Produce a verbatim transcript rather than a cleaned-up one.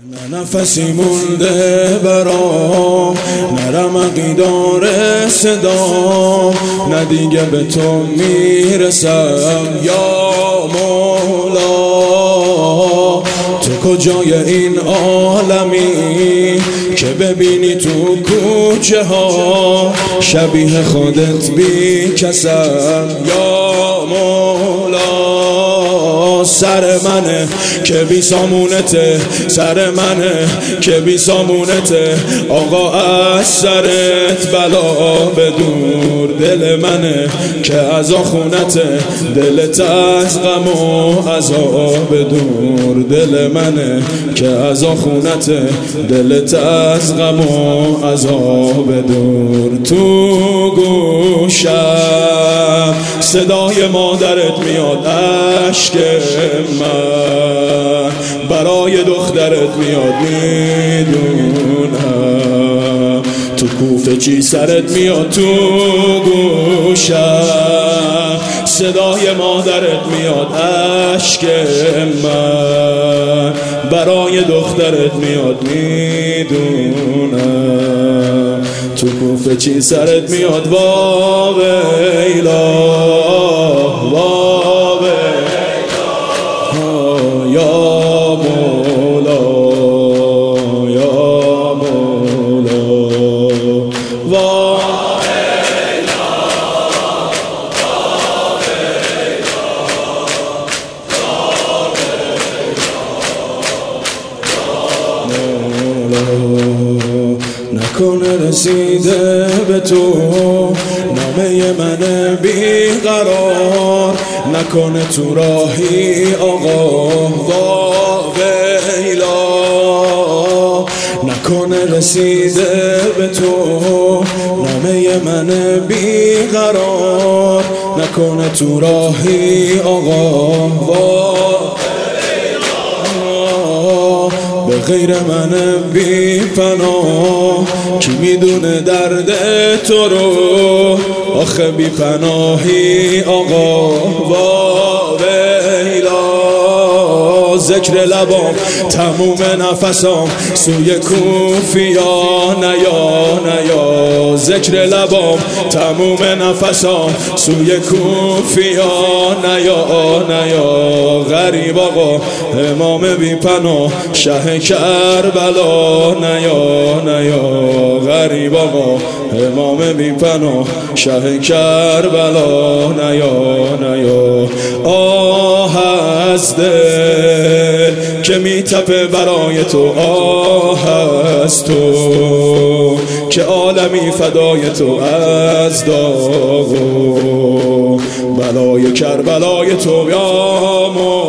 نه نفسی مونده برام، نه رمقی داره صدام، نه دیگه به تو میرسم یا مولا. تو کجای این عالمی که ببینی تو کوچه ها شبیه خودت بی کسم یا مولا. سر منه که بی سامونته، سر منه که بی سامونته، آقا از سرت بلا بدور. دل منه که از آخونته، دلت از غم و عذاب دور. دل منه که از آخونته، دلت از غم و عذاب دور. تو گوشم صدای مادرت میاد، اشک من برای دخترت میاد، میدونم تو کوفه چی سرت میاد. تو گوشم صدای مادرت میاد، اشک من برای دخترت میاد، میدونم تو کوفه چی سرت میاد. وا ویلا وا ویلا یا مولا یا مولا. وا نکنه رسیده به تو نامه من بیقرار، نکنه تو راهی آقا وا ویلا. نکنه رسیده به تو نامه من بیقرار، نکنه تو راهی آقا وا. به غیر من بی پناه کی میدونه درد تو رو، آخه بی پناهی آقا وا ویلا. ذکر لبام تموم نفسام سوی کوفیا نیا نیا. ذکر لبام تموم نفسام سوی کوفیا نیا نیا. غریب آقا امام بی پناه شه کربلا نیا نیا. غریب آقا امام بی پناه شه کربلا نیا نیا. آه از دل که میتپه برای تو، آه از تو که عالمی فدای تو، از داغ و بلای کربلای تو یا